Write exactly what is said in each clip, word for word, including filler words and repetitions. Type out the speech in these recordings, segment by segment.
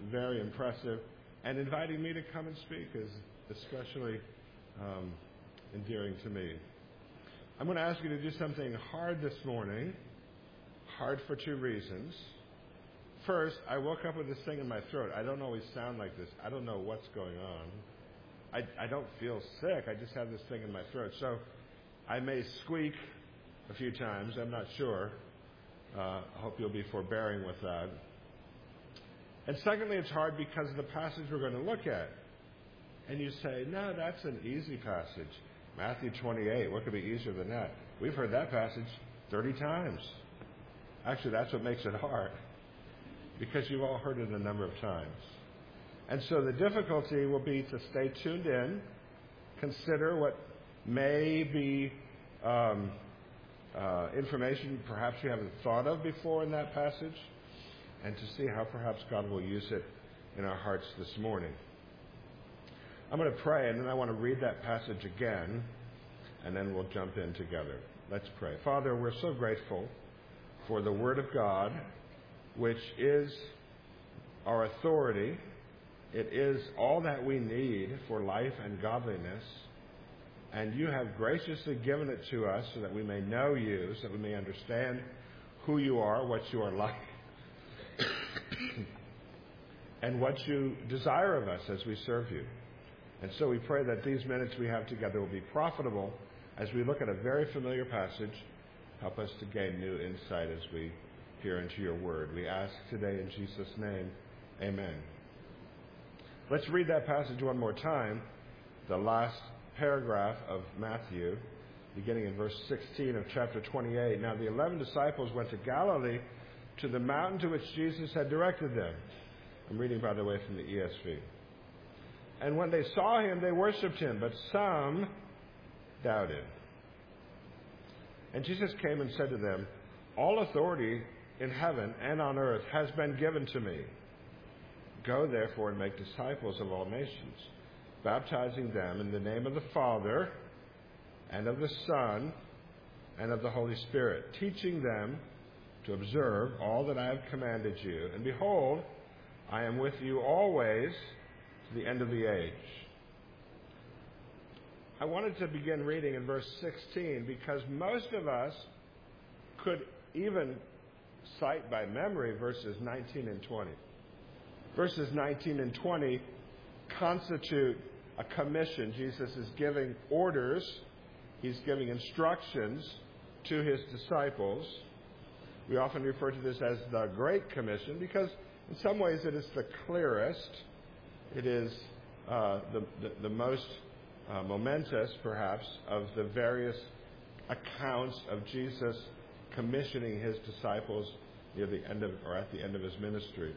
very impressive. And inviting me to come and speak is especially um, endearing to me. I'm going to ask you to do something hard this morning, hard for two reasons. First, I woke up with this thing in my throat. I don't always sound like this. I don't know what's going on. I, I don't feel sick. I just have this thing in my throat. So I may squeak a few times. I'm not sure. Uh, I hope you'll be forbearing with that. And secondly, it's hard because of the passage we're going to look at. And you say, no, that's an easy passage. Matthew twenty-eight, what could be easier than that? We've heard that passage thirty times. Actually, that's what makes it hard, because you've all heard it a number of times. And so the difficulty will be to stay tuned in, consider what may be um, uh, information perhaps you haven't thought of before in that passage, and to see how perhaps God will use it in our hearts this morning. I'm going to pray, and then I want to read that passage again, and then we'll jump in together. Let's pray. Father, we're so grateful for the Word of God, which is our authority. It is all that we need for life and godliness. And you have graciously given it to us so that we may know you, so that we may understand who you are, what you are like, and what you desire of us as we serve you. And so we pray that these minutes we have together will be profitable as we look at a very familiar passage. Help us to gain new insight as we hear into your word. We ask today in Jesus' name, amen. Let's read that passage one more time, the last paragraph of Matthew, beginning in verse sixteen of chapter twenty-eight. Now the eleven disciples went to Galilee, to the mountain to which Jesus had directed them. I'm reading, by the way, from the E S V. And when they saw him, they worshipped him, but some doubted. And Jesus came and said to them, all authority in heaven and on earth has been given to me. Go therefore and make disciples of all nations, baptizing them in the name of the Father and of the Son and of the Holy Spirit, teaching them to observe all that I have commanded you. And behold, I am with you always to the end of the age. I wanted to begin reading in verse sixteen because most of us could even cite by memory verses nineteen and twenty. Verses nineteen and twenty constitute a commission. Jesus is giving orders. He's giving instructions to his disciples. We often refer to this as the Great Commission because in some ways it is the clearest. It is uh, the, the, the most uh, momentous, perhaps, of the various accounts of Jesus commissioning his disciples near the end of, or at the end of his ministry.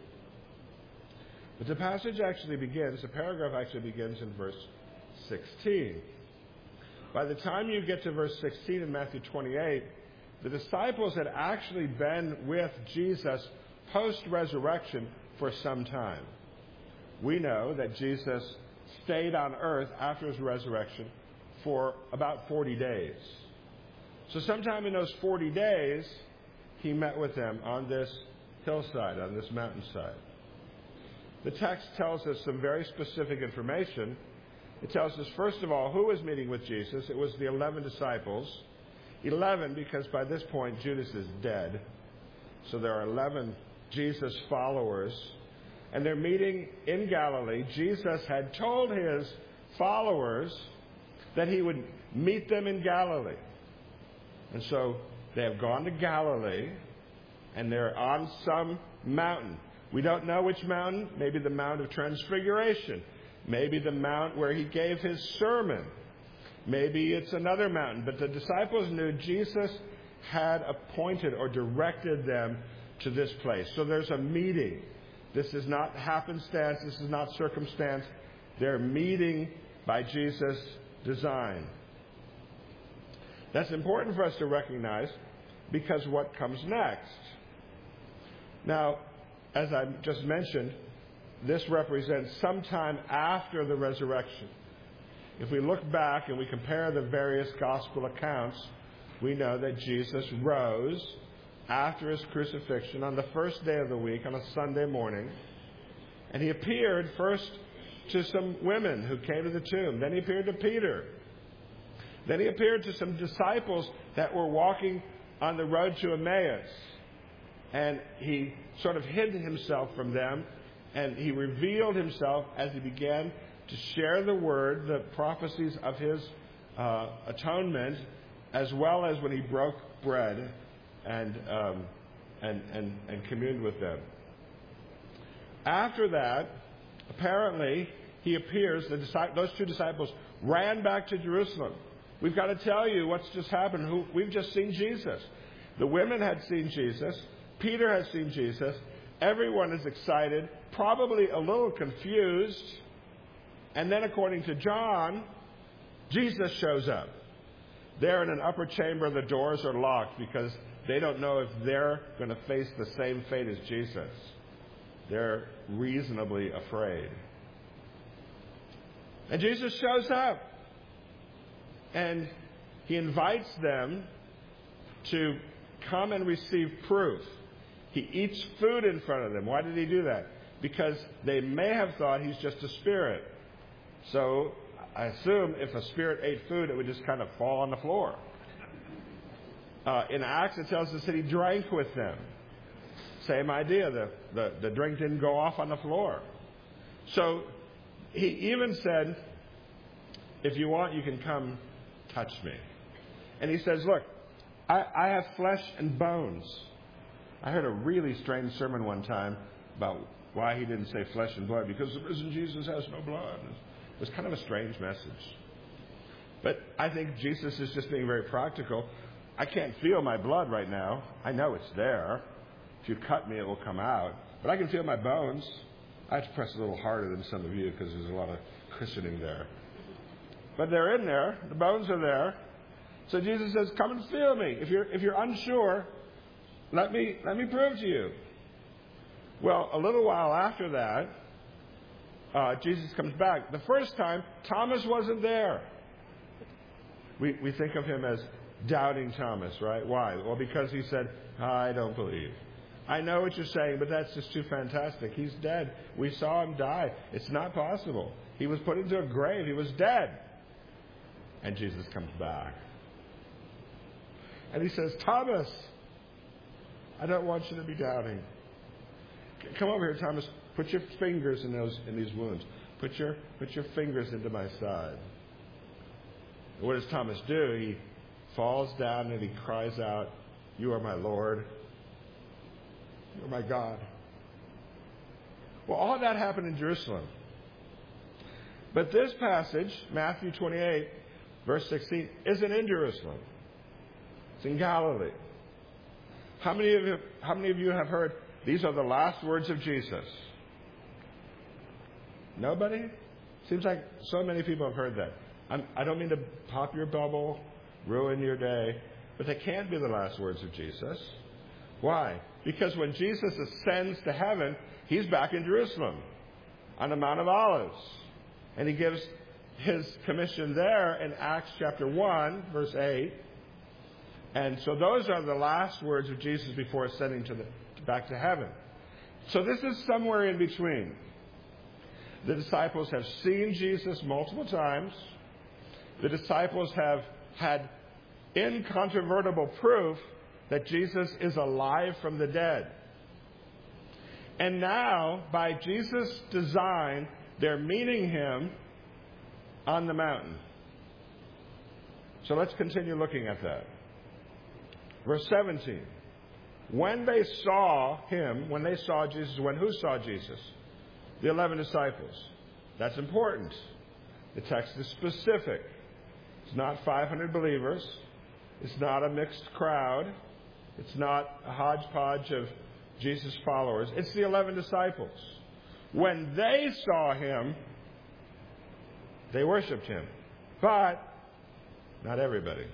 But the passage actually begins, the paragraph actually begins in verse sixteen. By the time you get to verse sixteen in Matthew twenty-eight, the disciples had actually been with Jesus post-resurrection for some time. We know that Jesus stayed on earth after his resurrection for about forty days. So sometime in those forty days, he met with them on this hillside, on this mountainside. The text tells us some very specific information. It tells us, first of all, who was meeting with Jesus. It was the eleven disciples. Eleven, because by this point, Judas is dead. So there are eleven Jesus followers. And they're meeting in Galilee. Jesus had told his followers that he would meet them in Galilee. And so they have gone to Galilee, and they're on some mountain. We don't know which mountain. Maybe the Mount of Transfiguration. Maybe the mount where he gave his sermon. Maybe it's another mountain. But the disciples knew Jesus had appointed or directed them to this place. So there's a meeting. This is not happenstance. This is not circumstance. They're meeting by Jesus' design. That's important for us to recognize because what comes next. Now, as I just mentioned, this represents some time after the resurrection. If we look back and we compare the various gospel accounts, we know that Jesus rose after his crucifixion on the first day of the week, on a Sunday morning. And he appeared first to some women who came to the tomb. Then he appeared to Peter. Then he appeared to some disciples that were walking on the road to Emmaus. And he sort of hid himself from them. And he revealed himself as he began to share the word, the prophecies of his uh, atonement, as well as when he broke bread and, um, and, and, and communed with them. After that, apparently, he appears, the disciples, those two disciples ran back to Jerusalem. We've got to tell you what's just happened. Who, we've just seen Jesus. The women had seen Jesus. Peter has seen Jesus. Everyone is excited, probably a little confused. And then, according to John, Jesus shows up. They're in an upper chamber. The doors are locked because they don't know if they're going to face the same fate as Jesus. They're reasonably afraid. And Jesus shows up. And he invites them to come and receive proof. He eats food in front of them. Why did he do that? Because they may have thought he's just a spirit. So I assume if a spirit ate food, it would just kind of fall on the floor. Uh, in Acts, it tells us that he drank with them. Same idea. The, the, the drink didn't go off on the floor. So he even said, if you want, you can come touch me. And he says, look, I, I have flesh and bones. I heard a really strange sermon one time about why he didn't say flesh and blood, because the risen Jesus has no blood. It was kind of a strange message. But I think Jesus is just being very practical. I can't feel my blood right now. I know it's there. If you cut me, it will come out. But I can feel my bones. I have to press a little harder than some of you because there's a lot of cushioning there. But they're in there. The bones are there. So Jesus says, come and feel me. If you're, if you're unsure, let me, let me prove to you. Well, a little while after that, uh, Jesus comes back. The first time, Thomas wasn't there. We, we think of him as doubting Thomas, right? Why? Well, because he said, I don't believe. I know what you're saying, but that's just too fantastic. He's dead. We saw him die. It's not possible. He was put into a grave. He was dead. And Jesus comes back. And he says, Thomas, I don't want you to be doubting. Come over here, Thomas. Put your fingers in those in these wounds. Put your put your fingers into my side. And what does Thomas do? He falls down and he cries out, you are my Lord. You are my God. Well, all that happened in Jerusalem. But this passage, Matthew twenty-eight, verse sixteen, isn't in Jerusalem. It's in Galilee. How many of you, how many of you have heard these are the last words of Jesus? Nobody? Seems like so many people have heard that. I'm, I don't mean to pop your bubble, ruin your day, but they can't be the last words of Jesus. Why? Because when Jesus ascends to heaven, he's back in Jerusalem on the Mount of Olives. And he gives his commission there in Acts chapter one, verse eight. And so those are the last words of Jesus before ascending to the, back to heaven. So this is somewhere in between. The disciples have seen Jesus multiple times. The disciples have had incontrovertible proof that Jesus is alive from the dead. And now, by Jesus' design, they're meeting him on the mountain. So let's continue looking at that. Verse seventeen. When they saw him, when they saw Jesus, when who saw Jesus? The eleven disciples. That's important. The text is specific. It's not five hundred believers. It's not a mixed crowd. It's not a hodgepodge of Jesus' followers. It's the eleven disciples. When they saw him, they worshipped him. But not everybody.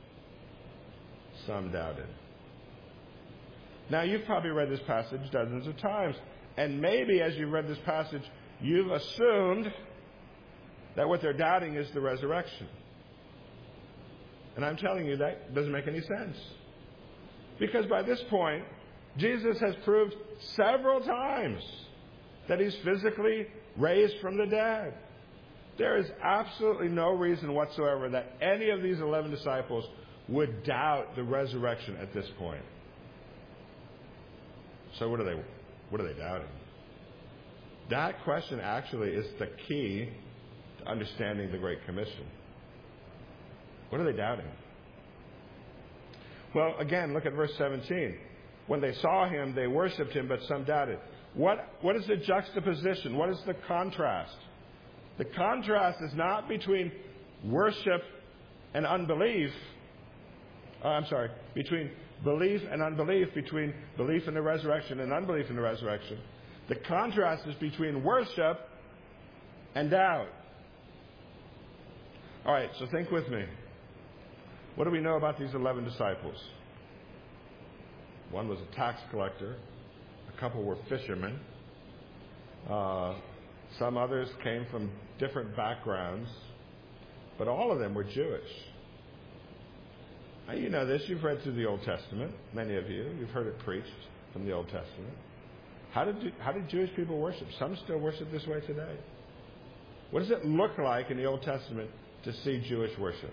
Some doubted. Now, you've probably read this passage dozens of times. And maybe as you've read this passage, you've assumed that what they're doubting is the resurrection. And I'm telling you that doesn't make any sense. Because by this point, Jesus has proved several times that he's physically raised from the dead. There is absolutely no reason whatsoever that any of these eleven disciples would doubt the resurrection at this point. So what are they, what are they doubting? That question actually is the key to understanding the Great Commission. What are they doubting? Well, again, look at verse seventeen. When they saw him, they worshipped him, but some doubted. What, what is the juxtaposition? What is the contrast? The contrast is not between worship and unbelief. Uh, I'm sorry, between belief and unbelief, between belief in the resurrection and unbelief in the resurrection. The contrast is between worship and doubt. All right, so think with me. What do we know about these eleven disciples? One was a tax collector. A couple were fishermen. Uh, some others came from different backgrounds. But all of them were Jewish. Now, you know this. You've read through the Old Testament. Many of you. You've heard it preached from the Old Testament. How did, how did Jewish people worship? Some still worship this way today. What does it look like in the Old Testament to see Jewish worship?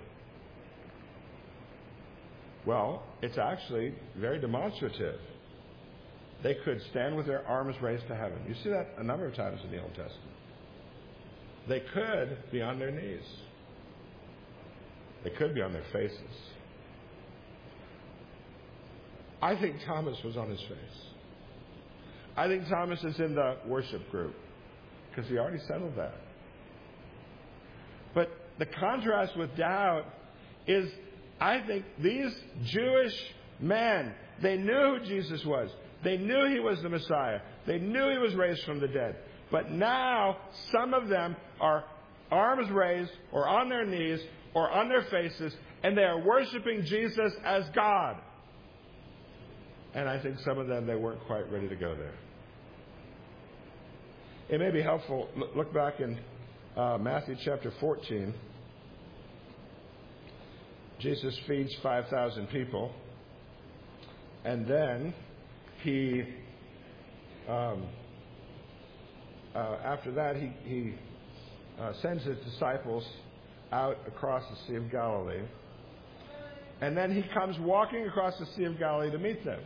Well, it's actually very demonstrative. They could stand with their arms raised to heaven. You see that a number of times in the Old Testament. They could be on their knees. They could be on their faces. I think Thomas was on his face. I think Thomas is in the worship group because he already settled that. But the contrast with doubt is, I think these Jewish men, they knew who Jesus was. They knew he was the Messiah. They knew he was raised from the dead. But now some of them are arms raised or on their knees or on their faces, and they are worshiping Jesus as God. And I think some of them, they weren't quite ready to go there. It may be helpful, look back in uh, Matthew chapter fourteen. Jesus feeds five thousand people. And then he, um, uh, after that, he, he uh, sends his disciples out across the Sea of Galilee. And then he comes walking across the Sea of Galilee to meet them.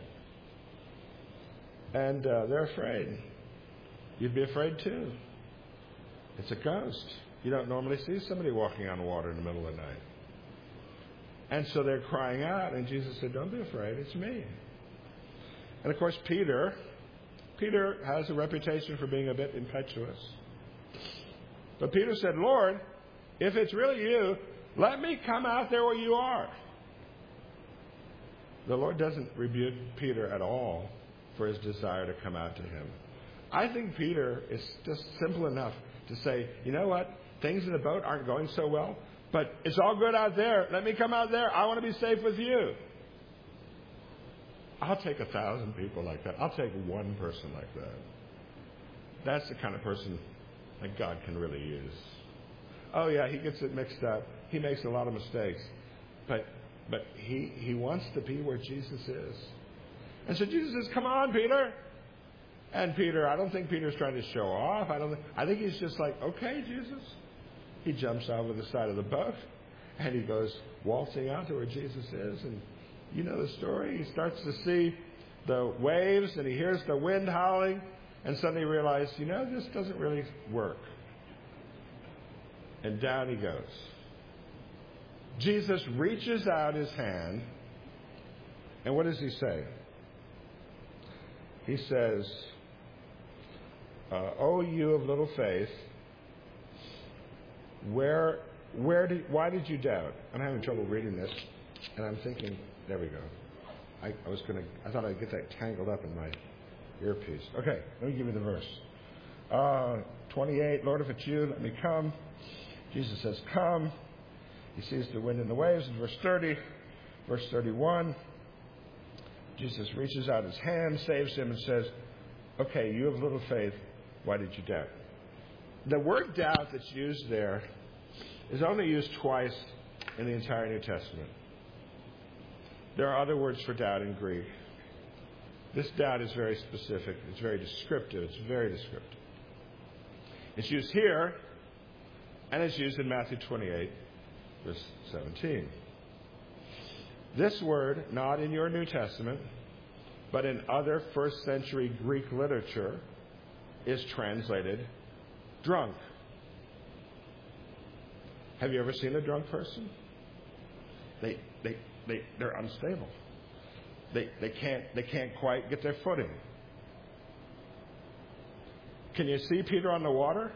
And uh, they're afraid. You'd be afraid too. It's a ghost. You don't normally see somebody walking on water in the middle of the night. And so they're crying out, and Jesus said, "Don't be afraid, it's me." And of course, Peter, Peter has a reputation for being a bit impetuous. But Peter said, "Lord, if it's really you, let me come out there where you are." The Lord doesn't rebuke Peter at all for his desire to come out to him. I think Peter is just simple enough to say, "You know what? Things in the boat aren't going so well, but it's all good out there. Let me come out there. I want to be safe with you." I'll take a thousand people like that. I'll take one person like that. That's the kind of person that God can really use. Oh yeah, he gets it mixed up. He makes a lot of mistakes. But but he, he wants to be where Jesus is. And so Jesus says, "Come on, Peter." And Peter, I don't think Peter's trying to show off. I don't think, I think he's just like, "Okay, Jesus." He jumps over the side of the boat and he goes waltzing out to where Jesus is. And you know the story. He starts to see the waves and he hears the wind howling, and suddenly he realizes, you know, this doesn't really work. And down he goes. Jesus reaches out his hand, and what does he say? He says, uh, "Oh, you of little faith, where, where did, why did you doubt?" I'm having trouble reading this, and I'm thinking, there we go. I, I was going to, I thought I'd get that tangled up in my earpiece. Okay, let me give you the verse. Uh, twenty-eight, "Lord, if it's you, let me come." Jesus says, "Come." He sees the wind and the waves in verse thirty. Verse thirty-one, Jesus reaches out his hand, saves him, and says, "Okay, you have little faith. Why did you doubt?" The word doubt that's used there is only used twice in the entire New Testament. There are other words for doubt in Greek. This doubt is very specific. It's very descriptive. It's very descriptive. It's used here, and it's used in Matthew twenty-eight, verse seventeen. This word, not in your New Testament, but in other first century Greek literature, is translated drunk. Have you ever seen a drunk person? They, they, they, they're unstable. They, they, can't, they can't quite get their footing. Can you see Peter on the water?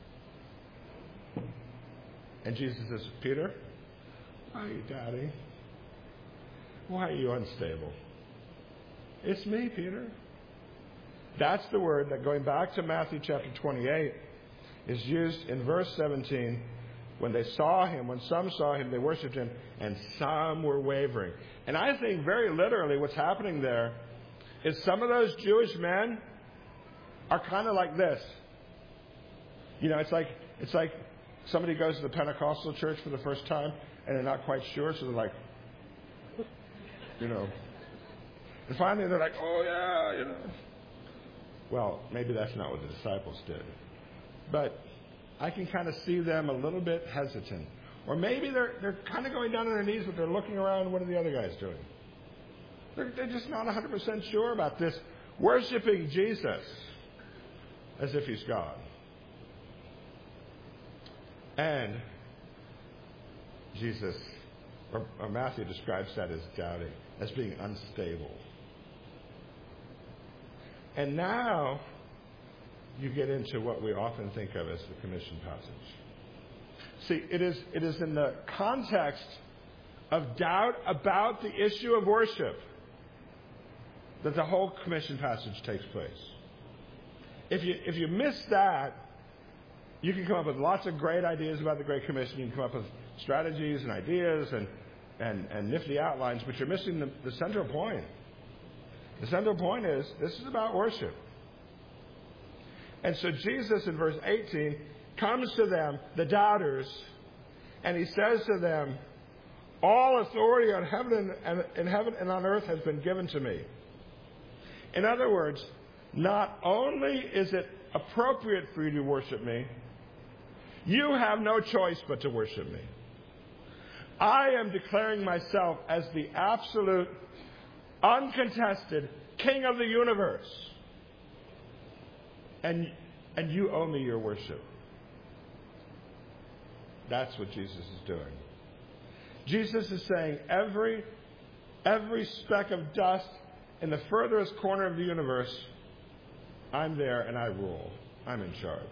And Jesus says, Peter, why are you doubting? Why are you unstable? It's me, Peter. That's the word that, going back to Matthew chapter twenty-eight, is used in verse seventeen. When they saw him, when some saw him, they worshipped him, and some were wavering. And I think very literally what's happening there is some of those Jewish men are kind of like this. You know, it's like it's like somebody goes to the Pentecostal church for the first time, and they're not quite sure, so they're like, you know. And finally they're like, oh, yeah, you know. Well, maybe that's not what the disciples did. But I can kind of see them a little bit hesitant. Or maybe they're they're kind of going down on their knees, but they're looking around, what are the other guys doing? They're, they're just not one hundred percent sure about this. Worshipping Jesus as if he's God. And Jesus, or, or Matthew describes that as doubting, as being unstable. And now you get into what we often think of as the commission passage. See, it is, it is in the context of doubt about the issue of worship that the whole commission passage takes place. If you, if you miss that, you can come up with lots of great ideas about the Great Commission. You can come up with strategies and ideas and, and, and nifty outlines, but you're missing the, the central point. The central point is, this is about worship. And so Jesus, in verse eighteen, comes to them, the doubters, and he says to them, all authority on heaven and in heaven and on earth has been given to me. In other words, not only is it appropriate for you to worship me, you have no choice but to worship me. I am declaring myself as the absolute, uncontested King of the universe. And, and you owe me your worship. That's what Jesus is doing. Jesus is saying every, every speck of dust in the furthest corner of the universe, I'm there and I rule. I'm in charge.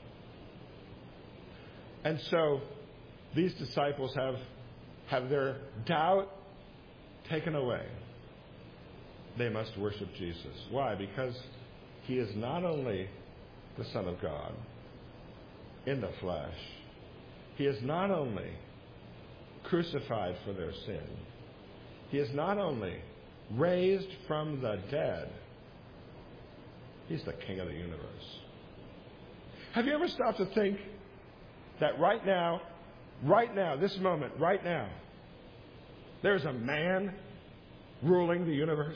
And so these disciples have, have their doubt taken away. They must worship Jesus. Why? Because he is not only the Son of God in the flesh. He is not only crucified for their sin. He is not only raised from the dead. He's the King of the universe. Have you ever stopped to think that right now, right now, this moment, right now, there's a man ruling the universe?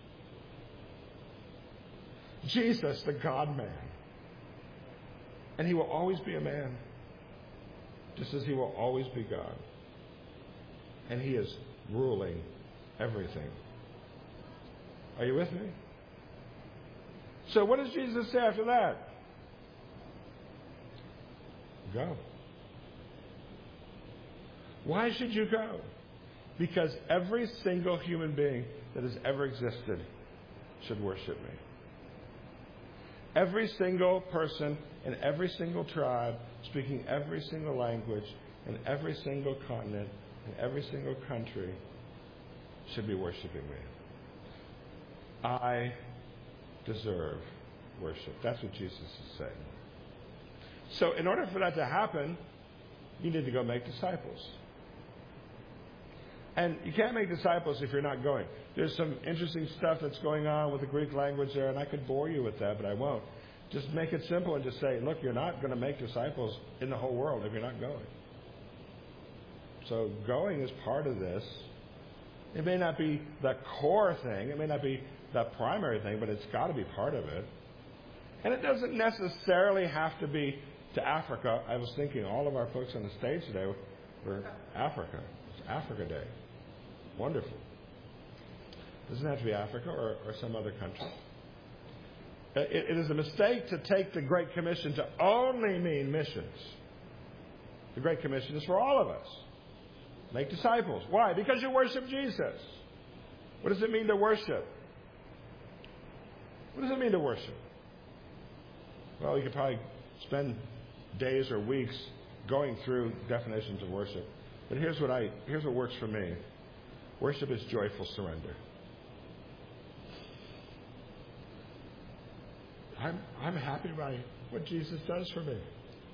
Jesus, the God-man. And he will always be a man, just as he will always be God. And he is ruling everything. Are you with me? So what does Jesus say after that? Go. Why should you go? Because every single human being that has ever existed should worship me. Every single person in every single tribe, speaking every single language, in every single continent, in every single country, should be worshiping me. I deserve worship. That's what Jesus is saying. So in order for that to happen, you need to go make disciples. And you can't make disciples if you're not going. There's some interesting stuff that's going on with the Greek language there, and I could bore you with that, but I won't. Just make it simple and just say, look, you're not going to make disciples in the whole world if you're not going. So going is part of this. It may not be the core thing. It may not be the primary thing, but it's got to be part of it. And it doesn't necessarily have to be to Africa. I was thinking all of our folks on the stage today were Africa. It's Africa Day. Wonderful. Doesn't have to be Africa or, or some other country. It, it is a mistake to take the Great Commission to only mean missions. The Great Commission is for all of us. Make disciples. Why? Because you worship Jesus. What does it mean to worship? What does it mean to worship? Well, you could probably spend days or weeks going through definitions of worship. But here's what I here's what works for me. Worship is joyful surrender. I'm I'm happy by what Jesus does for me.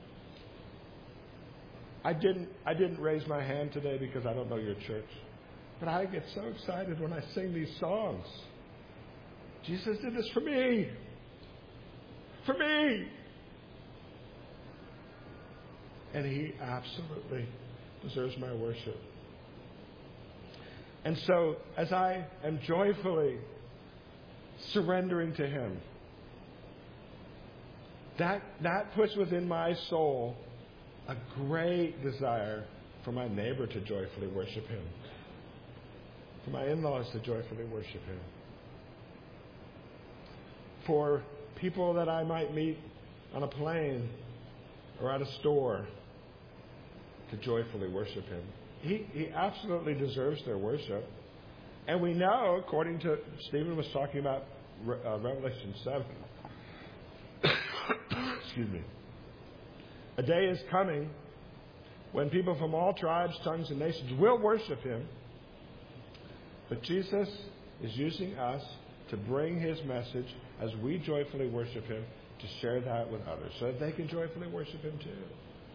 I didn't I didn't raise my hand today because I don't know your church. But I get so excited when I sing these songs. Jesus did this for me. For me. And He absolutely deserves my worship. And so, as I am joyfully surrendering to Him, that, that puts within my soul a great desire for my neighbor to joyfully worship Him, for my in-laws to joyfully worship Him, for people that I might meet on a plane or at a store to joyfully worship Him. He, he absolutely deserves their worship. And we know, according to, Stephen was talking about uh, Revelation seven. Excuse me. A day is coming when people from all tribes, tongues, and nations will worship Him. But Jesus is using us to bring His message as we joyfully worship Him, to share that with others so that they can joyfully worship Him too.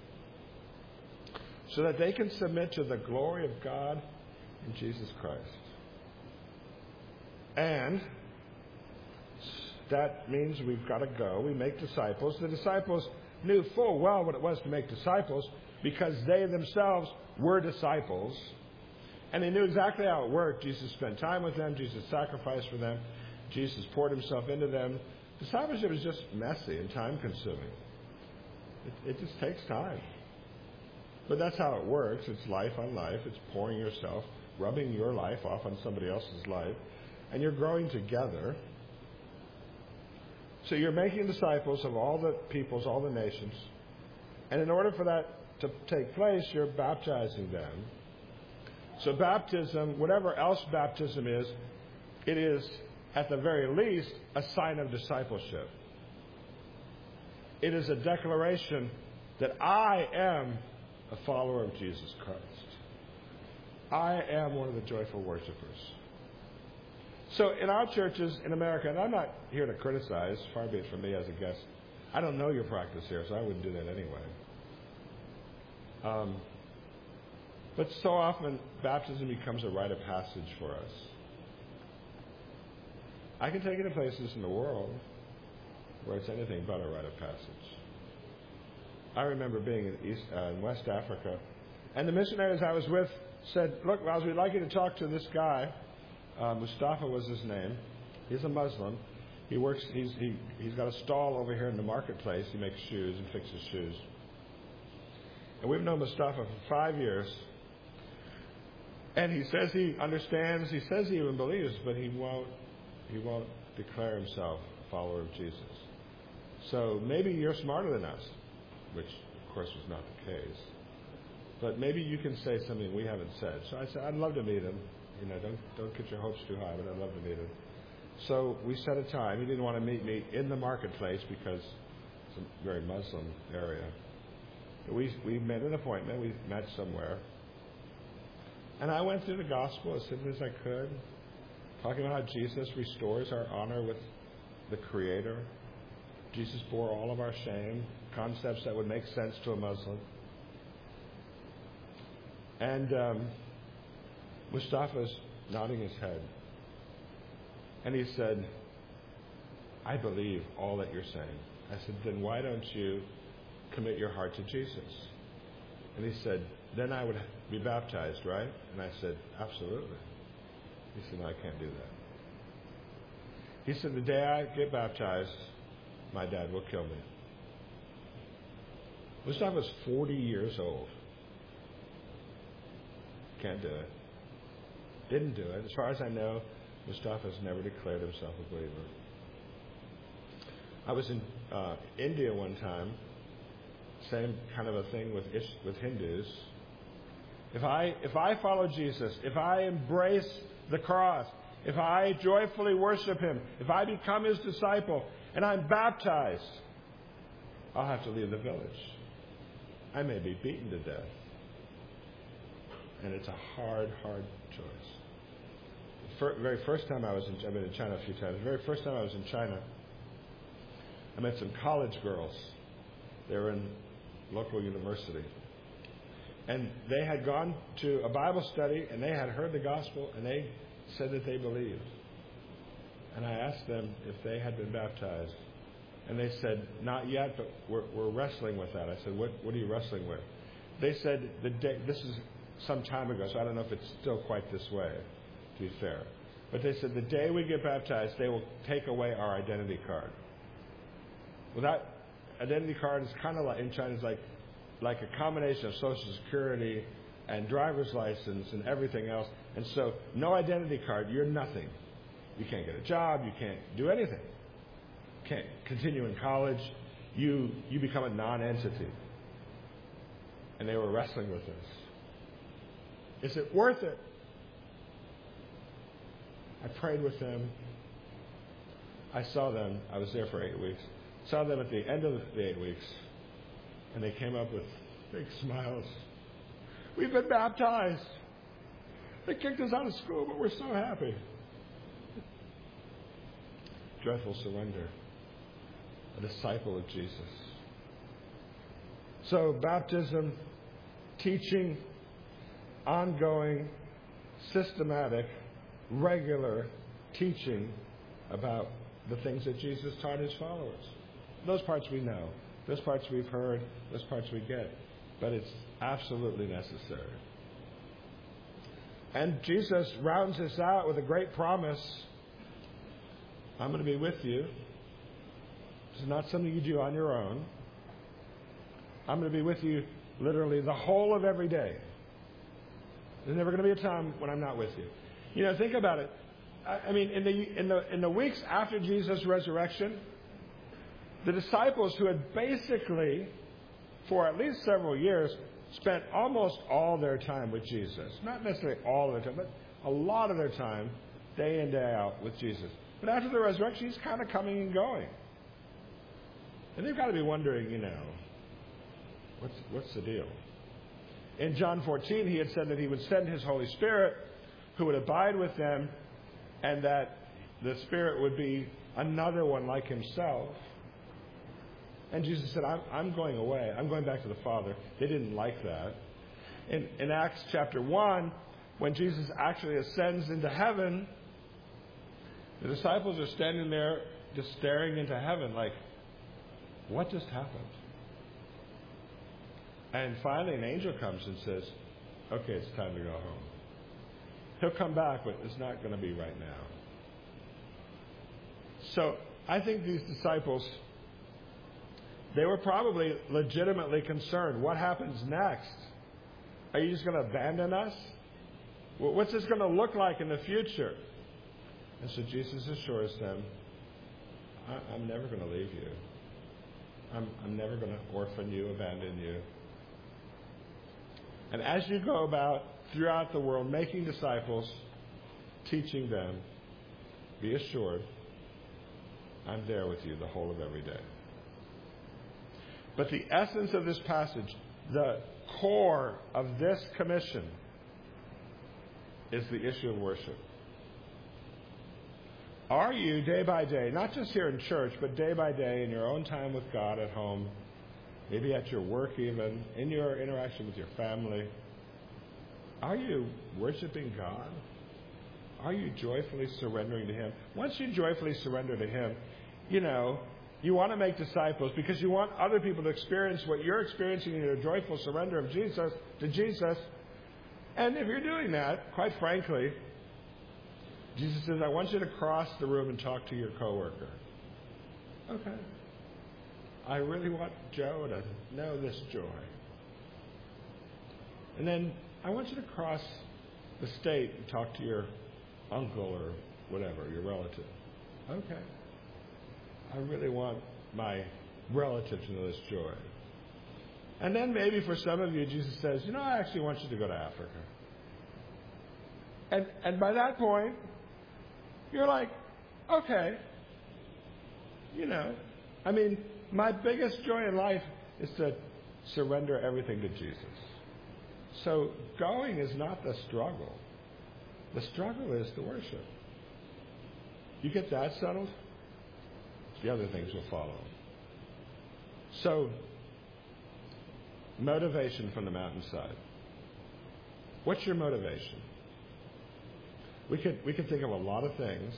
So that they can submit to the glory of God in Jesus Christ. And that means we've got to go. We make disciples. The disciples knew full well what it was to make disciples because they themselves were disciples. And they knew exactly how it worked. Jesus spent time with them. Jesus sacrificed for them. Jesus poured Himself into them. Discipleship is just messy and time-consuming. It, it just takes time. But that's how it works. It's life on life. It's pouring yourself, rubbing your life off on somebody else's life. And you're growing together. So you're making disciples of all the peoples, all the nations. And in order for that to take place, you're baptizing them. So baptism, whatever else baptism is, it is, at the very least, a sign of discipleship. It is a declaration that I am a follower of Jesus Christ. I am one of the joyful worshipers. So in our churches in America, and I'm not here to criticize, far be it from me as a guest. I don't know your practice here, so I wouldn't do that anyway. Um, but so often, baptism becomes a rite of passage for us. I can take you to places in the world where it's anything but a rite of passage. I remember being in, East, uh, in West Africa, and the missionaries I was with said, "Look, Miles, we'd like you to talk to this guy. Uh, Mustafa was his name. He's a Muslim. He works. He's he he's got a stall over here in the marketplace. He makes shoes and fixes shoes. And we've known Mustafa for five years. And he says he understands. He says he even believes, but he won't. He won't declare himself a follower of Jesus. So maybe you're smarter than us, which of course was not the case. But maybe you can say something we haven't said. So I said, I'd love to meet him. You know, don't don't get your hopes too high, but I'd love to meet him. So we set a time. He didn't want to meet me in the marketplace because it's a very Muslim area. But we we made an appointment. We met somewhere. And I went through the gospel as simply as I could, talking about how Jesus restores our honor with the Creator. Jesus bore all of our shame, concepts that would make sense to a Muslim. And um, Mustafa's nodding his head. And he said, I believe all that you're saying. I said, then why don't you commit your heart to Jesus? And he said, then I would be baptized, right? And I said, absolutely. He said, no, I can't do that. He said, the day I get baptized, my dad will kill me. Mustafa's forty years old. Can't do it. Didn't do it. As far as I know, Mustafa's never declared himself a believer. I was in uh, India one time. Same kind of a thing with with Hindus. If I if I follow Jesus, if I embrace the cross, if I joyfully worship Him, if I become His disciple, and I'm baptized, I'll have to leave the village. I may be beaten to death. And it's a hard, hard choice. The very first time I was in, I've been in China a few times. The very first time I was in China, I met some college girls. They were in local university. And they had gone to a Bible study, and they had heard the gospel, and they said that they believed. And I asked them if they had been baptized. And they said, not yet, but we're, we're wrestling with that. I said, what, what are you wrestling with? They said, the day, this is some time ago, so I don't know if it's still quite this way, to be fair. But they said, the day we get baptized, they will take away our identity card. Well, that identity card is kind of like, in China, is like, like a combination of Social Security and driver's license and everything else. And so, no identity card, you're nothing. You can't get a job, you can't do anything. You can't continue in college. You, you become a non-entity. And they were wrestling with this. Is it worth it? I prayed with them. I saw them. I was there for eight weeks. Saw them at the end of the eight weeks. And they came up with big smiles. We've been baptized. They kicked us out of school, but we're so happy. Joyful surrender. A disciple of Jesus. So, baptism, teaching, ongoing, systematic, regular teaching about the things that Jesus taught His followers. Those parts we know. Those parts we've heard. Those parts we get. But it's absolutely necessary. And Jesus rounds this out with a great promise. I'm going to be with you. This is not something you do on your own. I'm going to be with you literally the whole of every day. There's never going to be a time when I'm not with you. You know, think about it. I, I mean, in the in the in the weeks after Jesus' resurrection, the disciples who had basically, for at least several years, spent almost all their time with Jesus. Not necessarily all of their time, but a lot of their time, day in, day out, with Jesus. But after the resurrection, He's kind of coming and going. And they've got to be wondering, you know, what's what's the deal? In John fourteen, He had said that He would send His Holy Spirit, who would abide with them, and that the Spirit would be another one like Himself. And Jesus said, I'm, I'm going away. I'm going back to the Father. They didn't like that. In, in Acts chapter one, when Jesus actually ascends into heaven, the disciples are standing there just staring into heaven like, what just happened? And finally an angel comes and says, okay, it's time to go home. He'll come back, but it's not going to be right now. So I think these disciples, they were probably legitimately concerned. What happens next? Are you just going to abandon us? What's this going to look like in the future? And so Jesus assures them, I'm never going to leave you. I'm, I'm never going to orphan you, abandon you. And as you go about throughout the world making disciples, teaching them, be assured, I'm there with you the whole of every day. But the essence of this passage, the core of this commission, is the issue of worship. Are you, day by day, not just here in church, but day by day in your own time with God at home, maybe at your work even, in your interaction with your family, are you worshiping God? Are you joyfully surrendering to Him? Once you joyfully surrender to Him, you know, you want to make disciples because you want other people to experience what you're experiencing in your joyful surrender of Jesus to Jesus. And if you're doing that, quite frankly, Jesus says, I want you to cross the room and talk to your coworker. Okay. I really want Joe to know this joy. And then I want you to cross the state and talk to your uncle or whatever, your relative. Okay. I really want my relative to know this joy. And then maybe for some of you, Jesus says, you know, I actually want you to go to Africa. And and by that point, you're like, okay, you know, I mean, my biggest joy in life is to surrender everything to Jesus. So going is not the struggle. The struggle is the worship. You get that settled, the other things will follow. So, motivation from the mountainside. What's your motivation? We could we could think of a lot of things,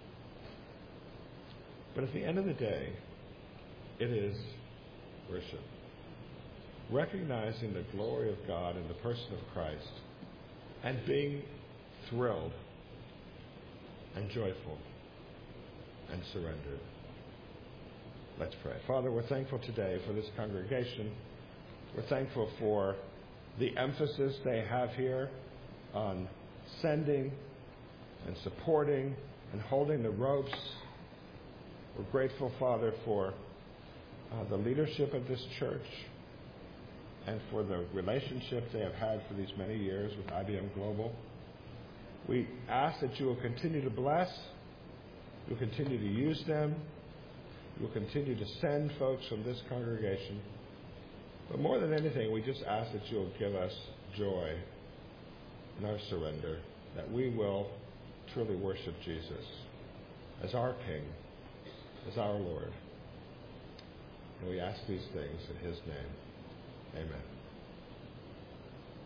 but at the end of the day, it is worship. Recognizing the glory of God in the person of Christ and being thrilled and joyful and surrendered. Let's pray. Father, we're thankful today for this congregation. We're thankful for the emphasis they have here on sending and supporting and holding the ropes. We're grateful, Father, for uh, the leadership of this church and for the relationship they have had for these many years with I B M Global. We ask that you will continue to bless, you'll continue to use them, you'll continue to send folks from this congregation. But more than anything, we just ask that you'll give us joy in our surrender, that we will truly worship Jesus as our King, as our Lord. And we ask these things in his name. Amen.